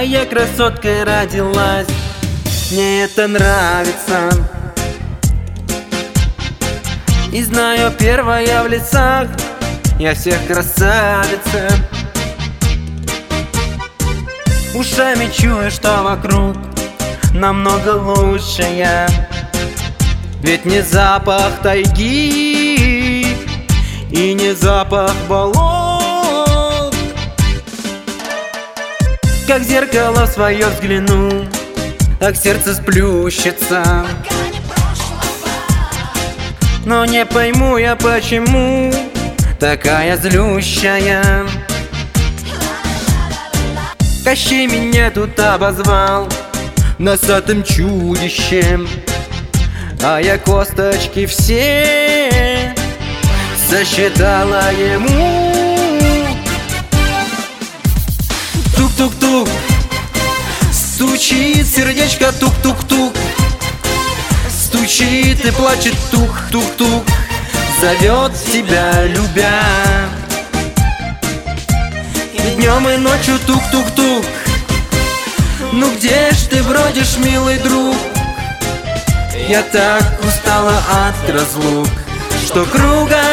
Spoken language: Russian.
а я красоткой родилась. Мне это нравится. И знаю, первая в лесах, я всех красавица. Ушами чую, что вокруг намного лучше я. Ведь не запах тайги и не запах болот. Как в зеркало свое взгляну, так сердце сплющится. Но не пойму я, почему такая злющая. Кощей меня тут обозвал носатым чудищем, а я косточки все сосчитала ему. Тук-тук-тук, стучит сердечко, тук-тук-тук. Стучит и плачет, тук-тук-тук. Зовет тебя, любя. И днем, и ночью тук-тук-тук. Ну где ж ты бродишь, милый друг? Я так устала от разлук, что кругом